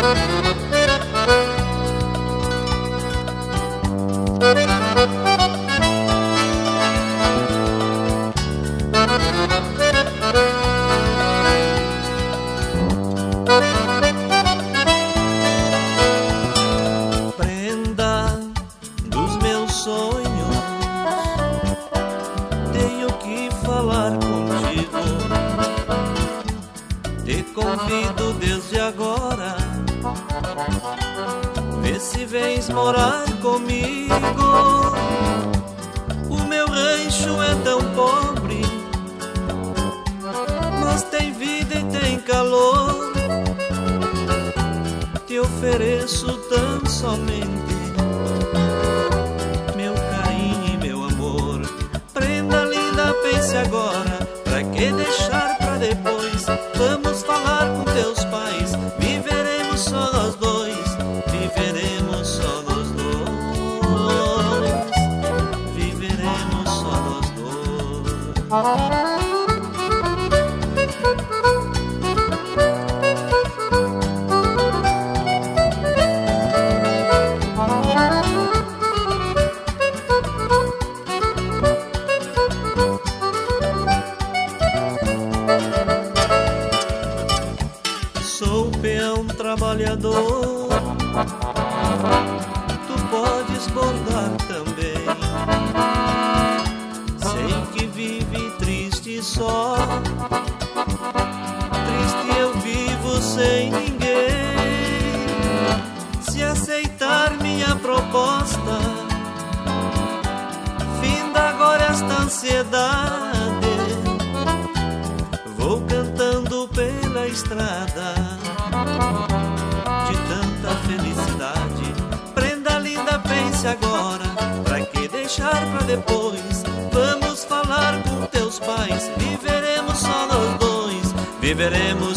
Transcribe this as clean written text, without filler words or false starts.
Convido desde agora, vê se vens morar comigo. O meu rancho é tão pobre, mas tem vida e tem calor. Te ofereço tão somente meu carinho e meu amor. Prenda linda, pense agora, pra que deixar pra depois? Vamos falar com teus pais, viveremos só nós dois, viveremos só nós dois, viveremos só nós dois. Trabalhador, tu podes bordar também. Sei que vive triste só, triste eu vivo sem ninguém. Se aceitar minha proposta, finda agora esta ansiedade. Vou cantando pela estrada de tanta felicidade. Prenda linda, pense agora, pra que deixar pra depois? Vamos falar com teus pais, viveremos só nós dois, viveremos